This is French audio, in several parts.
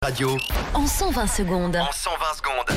Radio. En 120 secondes. En 120 secondes.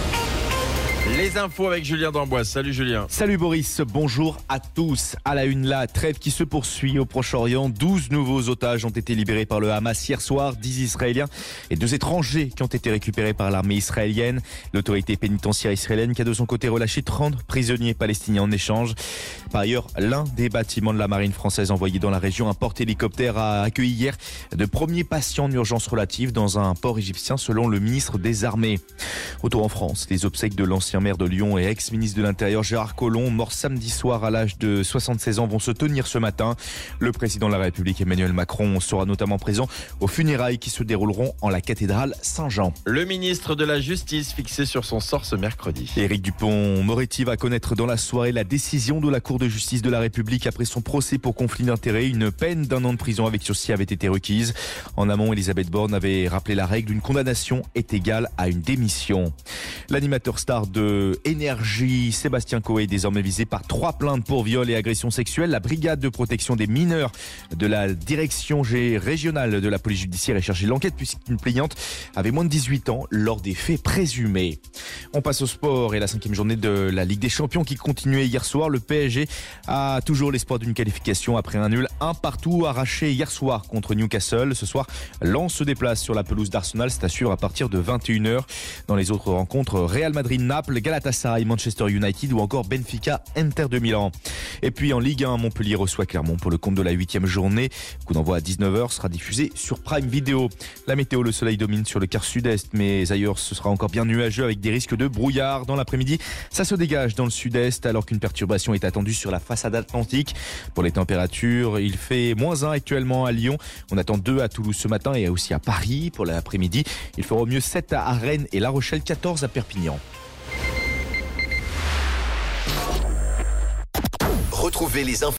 Les infos avec Julien d'Amboise. Salut Julien. Salut Boris, bonjour à tous. À la une, la trêve qui se poursuit au Proche-Orient. 12 nouveaux otages ont été libérés par le Hamas hier soir, 10 Israéliens et 2 étrangers qui ont été récupérés par l'armée israélienne. L'autorité pénitentiaire israélienne qui a de son côté relâché 30 prisonniers palestiniens en échange. Par ailleurs, l'un des bâtiments de la marine française envoyé dans la région, un porte-hélicoptère, a accueilli hier de premiers patients en urgence relative dans un port égyptien selon le ministre des Armées. Retour en France, les obsèques de l'ancien maire de Lyon et ex-ministre de l'Intérieur Gérard Collomb, mort samedi soir à l'âge de 76 ans, vont se tenir ce matin. Le président de la République Emmanuel Macron sera notamment présent aux funérailles qui se dérouleront en la cathédrale Saint-Jean. Le ministre de la Justice fixé sur son sort ce mercredi. Éric Dupond-Moretti va connaître dans la soirée la décision de la Cour de justice de la République après son procès pour conflit d'intérêts. Une peine d'1 an de prison avec sursis avait été requise. En amont, Elisabeth Borne avait rappelé la règle, une condamnation est égale à une démission. L'animateur star de Énergie, Sébastien Coé, est désormais visé par 3 plaintes pour viol et agression sexuelle. La brigade de protection des mineurs de la direction régionale de la police judiciaire est chargée de l'enquête puisqu'une plaignante avait moins de 18 ans lors des faits présumés. On passe au sport et la 5e journée de la Ligue des Champions qui continuait hier soir. Le PSG a toujours l'espoir d'une qualification après un nul 1-1 arraché hier soir contre Newcastle. Ce soir, Lens se déplace sur la pelouse d'Arsenal. C'est à suivre à partir de 21h. Dans les autres rencontres, Real Madrid-Naples, Galatasaray, Manchester United ou encore Benfica, Inter de Milan. Et puis en Ligue 1, Montpellier reçoit Clermont pour le compte de la 8e journée. Coup d'envoi à 19h sera diffusé sur Prime Video. La météo, le soleil domine sur le quart sud-est, mais ailleurs ce sera encore bien nuageux avec des risques de brouillard. Dans l'après-midi, ça se dégage dans le sud-est alors qu'une perturbation est attendue sur la façade atlantique. Pour les températures, il fait -1 actuellement à Lyon. On attend 2 à Toulouse ce matin et aussi à Paris pour l'après-midi. Il fera au mieux 7 à Rennes et La Rochelle, 14 à Perpignan. Retrouvez les infos.